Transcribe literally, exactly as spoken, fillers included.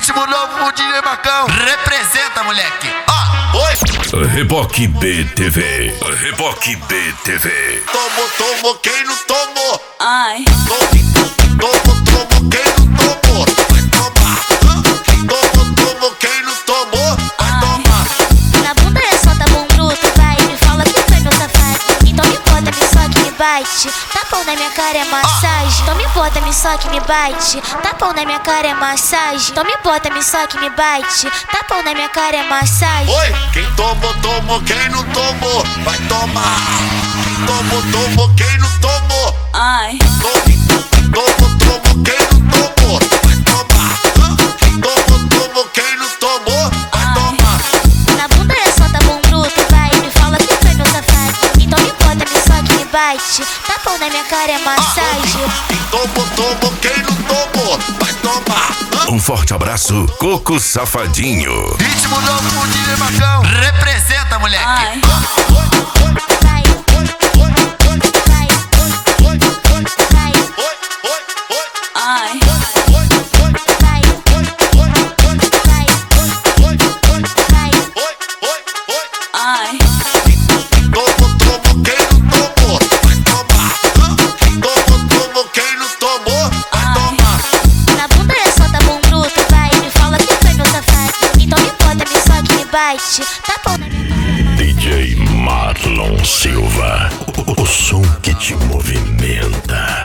Ritmo novo, D J Marcão. Representa, moleque. Ó, oi. Reboque B T V. Reboque B T V. Tomou, tomou, quem não tomou? Ai. Tomou, tomou, quem não tomou? Vai tomar. Tomou, tomou, quem não tomou? Vai tomar. Na bunda é só tá bom bruto, vai. Me fala que foi meu safado. Então me bota, me soque, me bate. Tapão na minha cara é massagem. Então me bota, me soque, me bate. Tapão na minha cara é massagem. Então me bota, me soque, me bate. Tapão na minha cara é massagem. Oi, quem tomou, tomou, quem não tomou? Vai tomar. Quem tomou, tomou, quem não tomou? Ai. Tomou, tomou, quem não tomou? Vai tomar. Tomou, tomou, quem não tomou? Vai tomar. Na bunda é só tá bom bruto, vai. Me fala que foi meu safado. Então me bota, me soque, me bate. Tapão na minha cara é massagem. Quem tomou, tomou, quem não tomou? Vai tomar. Um forte abraço, Coco Safadinho. Ritmo novo, D J Marcão. Representa, moleque. Ai. Vai, Ai. Ai. Tomou, tomou, quem não tomou? Vai tomar. Tomou, tomou, quem não tomou? Vai tomar. na bunda é só tá bom bruto, vai. Me fala que foi meu safado. Então me bota, me soque, me bate. Tá